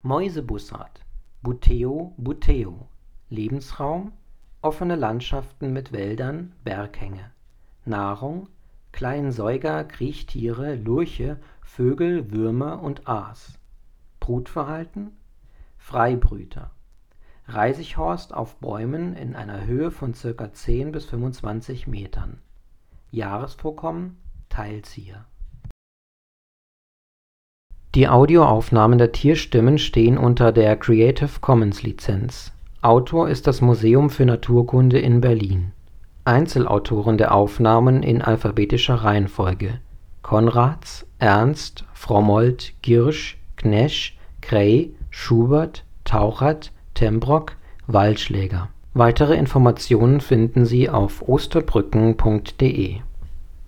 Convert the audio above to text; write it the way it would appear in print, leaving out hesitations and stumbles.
Mäusebussard (Buteo buteo). Lebensraum: offene Landschaften mit Wäldern, Berghänge. Nahrung: Kleinsäuger, Kriechtiere, Lurche, Vögel, Würmer und Aas. Brutverhalten: Freibrüter. Reisighorst auf Bäumen in einer Höhe von ca. 10 bis 25 Metern. Jahresvorkommen: Teilzieher. Die Audioaufnahmen der Tierstimmen stehen unter der Creative Commons Lizenz. Autor ist das Museum für Naturkunde in Berlin. Einzelautoren der Aufnahmen in alphabetischer Reihenfolge: Konrads, Ernst, Frommold, Giersch, Knesch, Kray, Schubert, Tauchert, Tembrock, Waldschläger. Weitere Informationen finden Sie auf osterbrücken.de